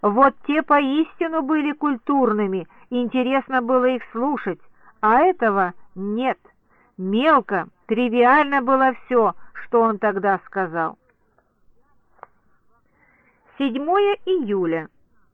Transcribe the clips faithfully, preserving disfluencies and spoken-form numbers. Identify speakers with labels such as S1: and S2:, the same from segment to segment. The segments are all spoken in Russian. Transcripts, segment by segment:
S1: Вот те поистину были культурными, интересно было их слушать, а этого нет. Мелко, тривиально было все, что он тогда сказал. седьмое июля.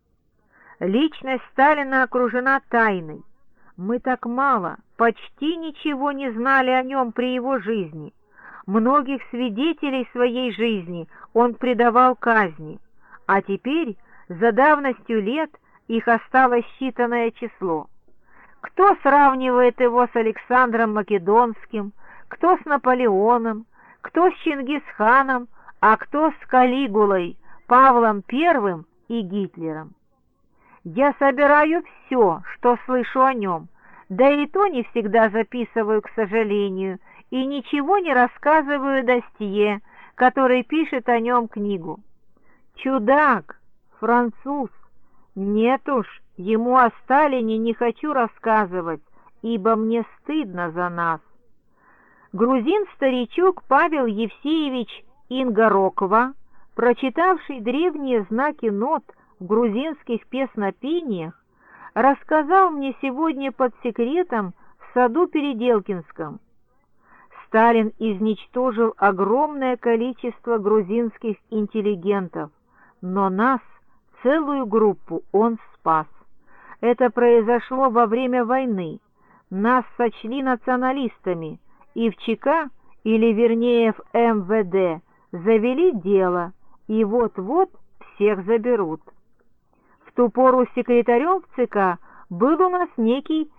S1: Личность Сталина окружена тайной. Мы так мало, почти ничего не знали о нем при его жизни. Многих свидетелей своей жизни он предавал казни, а теперь, за давностью лет, их осталось считанное число. Кто сравнивает его с Александром Македонским, кто с Наполеоном, кто с Чингисханом, а кто с Калигулой, Павлом Первым и Гитлером. Я собираю все, что слышу о нем, да и то не всегда записываю, к сожалению, и ничего не рассказываю Дастье, который пишет о нем книгу. Чудак, француз, нет уж, ему о Сталине не хочу рассказывать, ибо мне стыдно за нас. Грузин-старичок Павел Евсеевич Ингорокова, прочитавший древние знаки нот в грузинских песнопениях, рассказал мне сегодня под секретом в саду Переделкинском. Сталин изничтожил огромное количество грузинских интеллигентов, но нас, целую группу, он спас. Это произошло во время войны. Нас сочли националистами, и в ЧК, или вернее в эм вэ дэ, завели дело, и вот-вот всех заберут. В ту пору секретарем в ЦК был у нас некий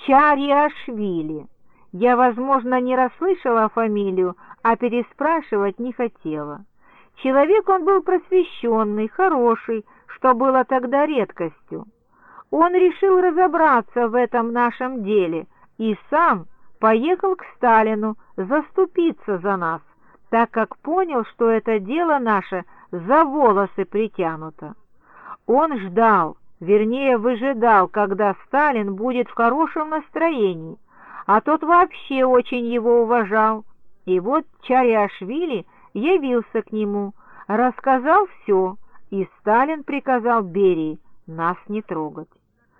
S1: Чарьяшвили. Я, возможно, не расслышала фамилию, а переспрашивать не хотела. Человек он был просвещенный, хороший, что было тогда редкостью. Он решил разобраться в этом нашем деле и сам поехал к Сталину заступиться за нас, так как понял, что это дело наше за волосы притянуто. Он ждал, вернее выжидал, когда Сталин будет в хорошем настроении, а тот вообще очень его уважал. И вот Чарьяшвили явился к нему, рассказал все, и Сталин приказал Берии нас не трогать.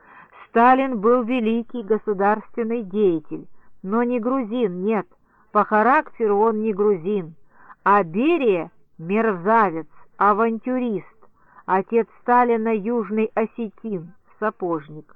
S1: Сталин был великий государственный деятель, но не грузин, нет, по характеру он не грузин, а Берия — мерзавец, авантюрист, отец Сталина — южный осетин, сапожник.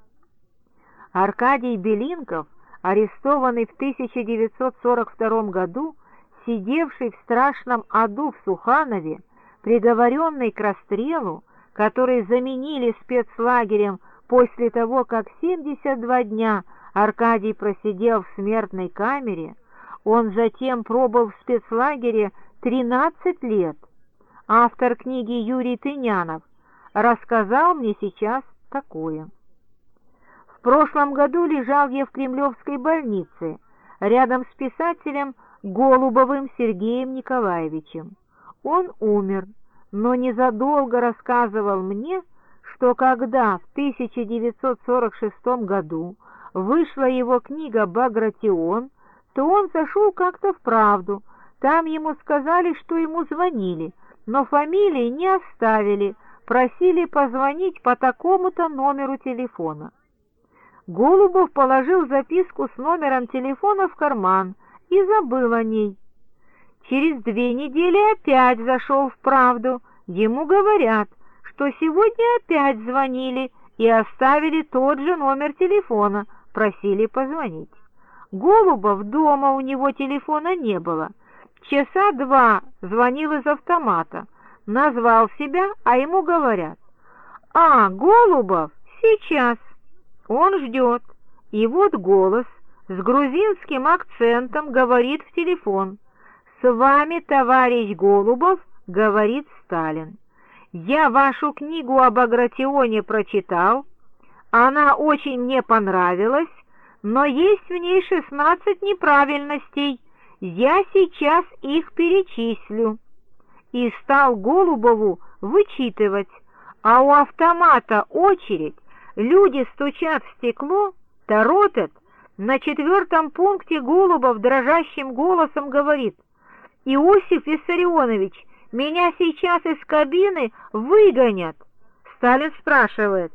S1: Аркадий Белинков, арестованный в тысяча девятьсот сорок втором году, сидевший в страшном аду в Суханове, приговоренный к расстрелу, который заменили спецлагерем после того, как семьдесят два дня Аркадий просидел в смертной камере, он затем пробыл в спецлагере тринадцать лет. Автор книги Юрий Тынянов рассказал мне сейчас такое. В прошлом году лежал я в Кремлевской больнице рядом с писателем Голубовым Сергеем Николаевичем. Он умер, но незадолго рассказывал мне, что когда в тысяча девятьсот сорок шестом году вышла его книга «Багратион», то он зашел как-то в «Правду». Там ему сказали, что ему звонили, но фамилии не оставили, просили позвонить по такому-то номеру телефона. Голубов положил записку с номером телефона в карман и забыл о ней. Через две недели опять зашел в «Правду». Ему говорят, что сегодня опять звонили и оставили тот же номер телефона, просили позвонить. Голубов дома, у него телефона не было. Часа два звонил из автомата, назвал себя, а ему говорят: «А, Голубов, сейчас». Он ждет, и вот голос с грузинским акцентом говорит в телефон: «С вами, товарищ Голубов», — говорит Сталин. «Я вашу книгу о Багратионе прочитал, она очень мне понравилась, но есть в ней шестнадцать неправильностей, я сейчас их перечислю». И стал Голубову вычитывать, а у автомата очередь, люди стучат в стекло, торопят. На четвертом пункте Голубов дрожащим голосом говорит: «Иосиф Виссарионович, меня сейчас из кабины выгонят». Сталин спрашивает: